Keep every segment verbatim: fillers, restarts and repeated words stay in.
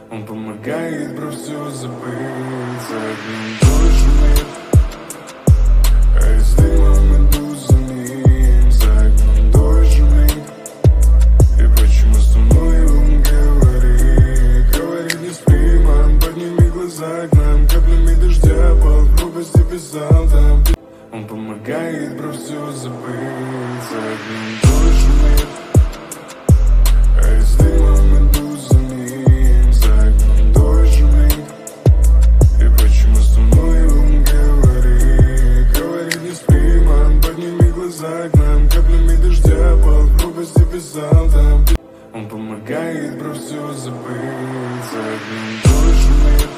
Он помогает, бро, все забыть. За одним дождь мир, а из дыма иду за ним. За одним дождь мир. И почему со мной он говорит? Говорит, не спи, мам, подними глаза к нам. Каплями дождя по грубости писал там. Он помогает, бро, все забыть. За одним дождь мир, а из дыма иду за ним. За одним дождь мир. И почему со мной он говорит? Говорит, не спи, мам, подними глаза к нам. Каплями дождя по грубости писал там. Он помогает, бро, все забыть. За одним дождь мир,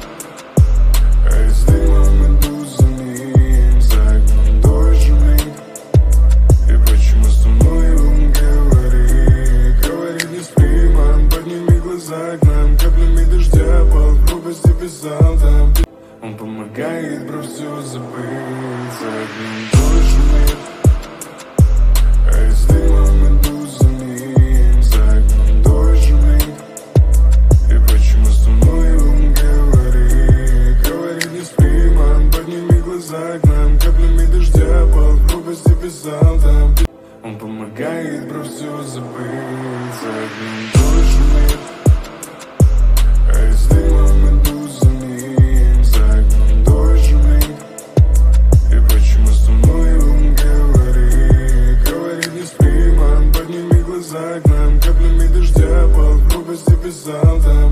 а из дыма иду за ним. За одним дождь мир. И почему со мной он говорит? Говорит, не спи, мам, подними глаза к нам. Каплями дождя по грубости писал там. Он помогает, бро, все забыть. За одним дождь мир, а из дыма иду за ним. За одним дождь мир. И почему со мной он говорит? Говорит, не спи, мам, подними глаза к нам. Каплями дождя по грубости писал там. Он помогает, бро, все забыть. За одним